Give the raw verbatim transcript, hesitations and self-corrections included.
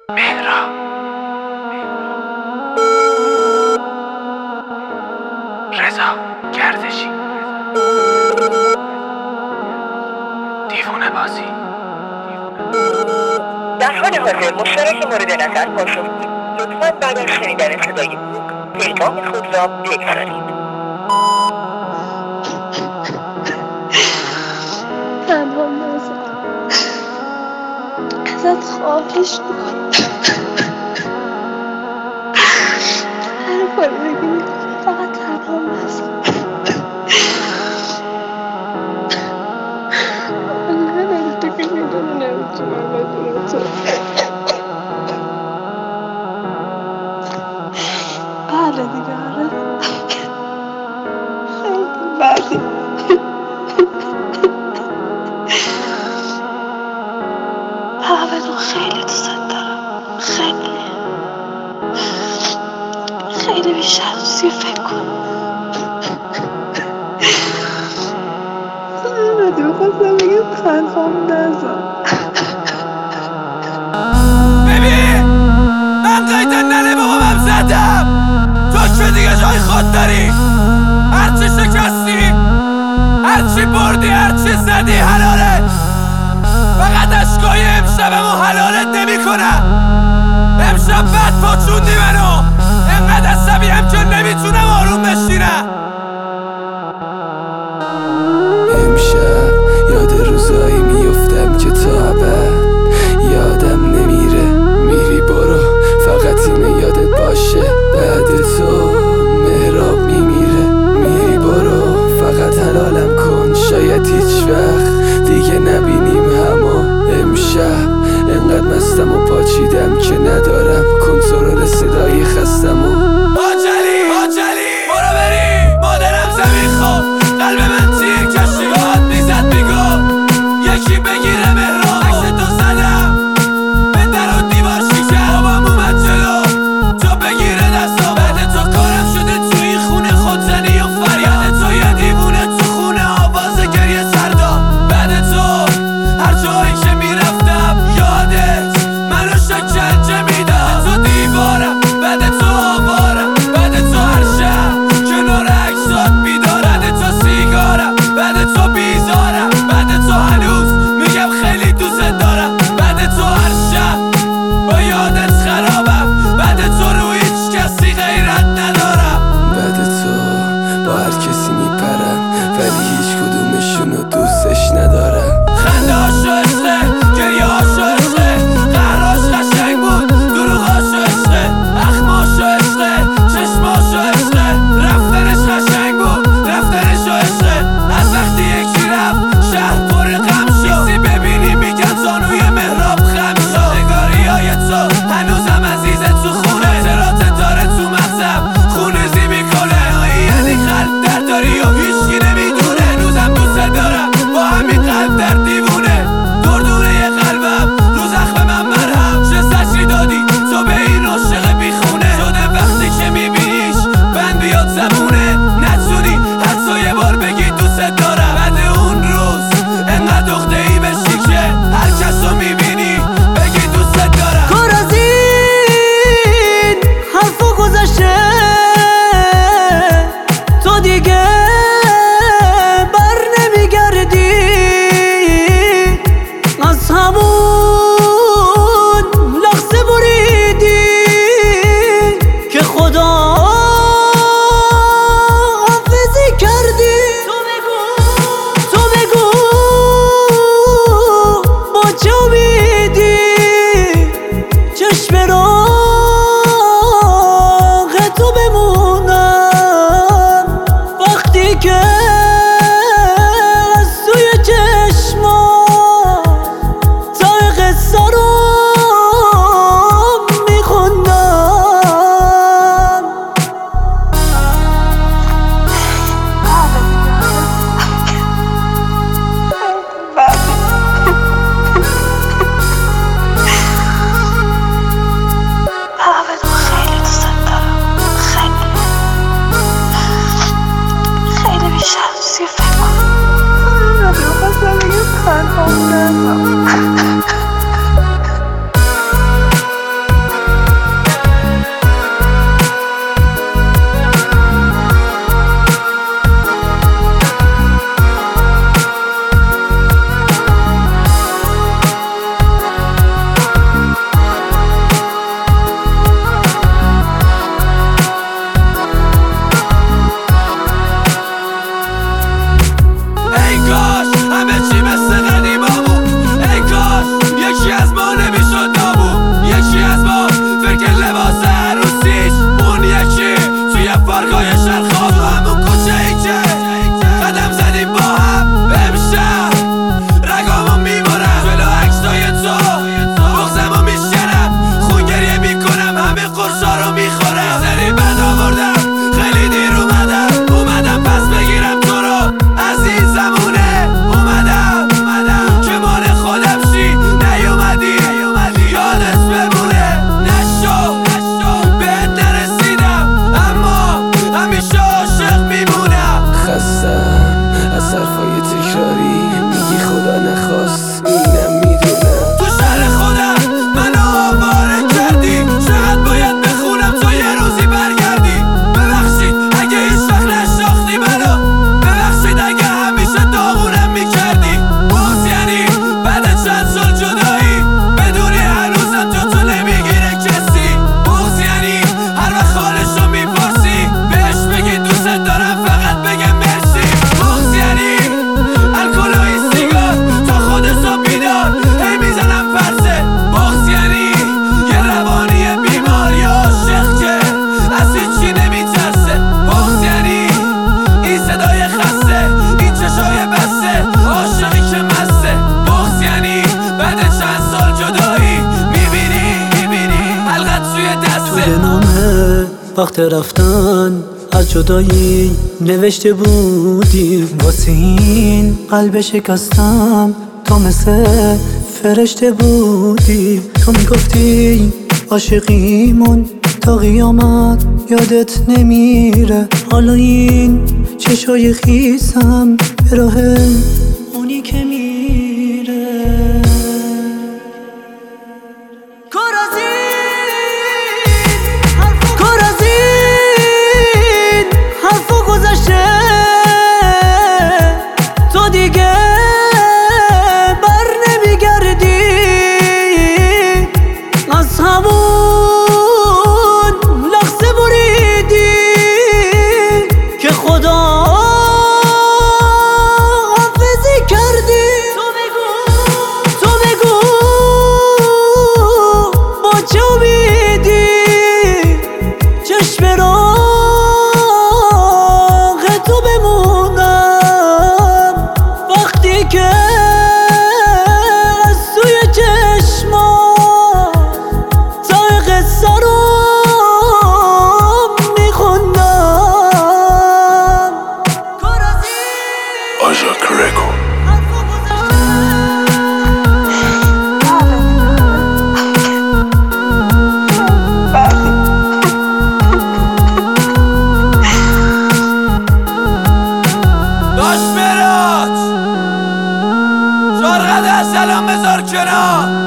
مهرا رضا گردشی دیوونه بازی. در حال حاضر مشترک مورد نظر پاسخ دید. لطفاً بعد از شنیدن صدای بوق پیغام خود را بگذارید. تنها نذار، ازت خواهش میکنم هر کاری بگی میکنی، فقط تنها نذار. من تو که میدونی نمیتونم بدون تو. بله دیگه، آره خیلی بدی. بدون خیلی دوست دارم، خیلی خیلی بیشتر از که فکر کنم. بدون خواستم بگم تنهام نذار. ببین من قیدن ننه بابام زدم، تو که دیگه جای خود داری. هرچی شکستی، هرچی بردی، هرچی زدی حلاله. فقط اشکای امشبمو حلالت نمی کنم. امشب بد پاچوندی منو، انقدر عصبیم که نمیتونم آروم بشینم. امشب یاد روزایی میفتم که تا ابد یادم نمیره. میری برو فقط اینه یادت باشه، بعد تو مهراب میمیره. میری برو فقط حلالم کن، شاید هیچ وقت دیگه نبینیم همو. امشب انقدر مستم و پاچیدم که ندارم کنترل صدای خستم و باجلی باجلی برو بری مادرم زمین خواب. قلب من تیر کشی راحت میزد میگو یکی بگیره مهراب. عکس تو زدم به در و دیوار شکر، بابام اومد جلو تو بگیره دستم. بعد تو کارم شده تو این خونه خودزنی و فریاد تو، یه دیوونه تو خونه آواز گریه سردار. بعد تو هر جایی که میرفتم یادت منو شکنجه میداد. تو دیوارم بعد تو آوارم، بعد تو هر شب کنار عکسات بیدارم. بعد تو سیگارم، بعد تو بیزارم، بعد تو هنوز میگم خیلی دوست دارم. بعد تو هر شب با یادت خرابم، بعد تو رو هیچ کسی غیرت ندارم. بعد تو با هر کسی میپرم ولی هیچ کدومشونو دوستش ندارم. خنده هاشو عشقه، گریه هاشو عشقه، قهراش قشنگ بود، دروغاشو عشقه، اخماشو عشقه، چشماشو عشقه، رفتنش قشنگ بود، رفتنشو عشقه. از وقتی یکی رفت شهر پر غم شد، کسی ببینی میگن زانوی مهراب خم شد. نگاری های تو هنوزم عزیزه تو خونه، خاطرات داره تو مغزم خونریزی میکنه. یعنی قلب در داری و هیچکی نمیدونه، هنوزم دوست دارم با همین قلب در دیوونه. دردونه یه قلبم رو زخم من مرهم، چه زجری دادی تو به این عاشق بیخونه. شده وقتی که میبینیش بند بیاد زبونه، نتونی حتی یه بار بگی دوست دارم. بعد اون روز انقدر عقده ای بشی که هر کس رو میبینی بگی دوست دارم. کار از این حرفا گذشته، تو دیگه بر نمیگردی. از همون لحظه بریدی که خدا حافظی کردی. تو بگو تو بگو با چه امیدی چشم راغ تو بمونم وقتی که از توی چشما تایق وقت رفتن از جدایی نوشته بودی واسه این قلب شکستم تو مثل فرشته بودی تو میگفتی عاشقیمون تا قیامت یادت نمیره حالا این چشای خیسم به راه اونی که میره کار از این کار از این حرفا گذشته تو دیگه بر نمیگردی از همون لحظه بریدی که خدا حافظی کردی تو بگو تو بگو با چه امیدی چشم راغ تو بمونم وقتی که از توی چشما تای قصه رو میخوندم کار از این آژا کرکو حرفا گذشته داش مراج شرقده سلام بذار کنار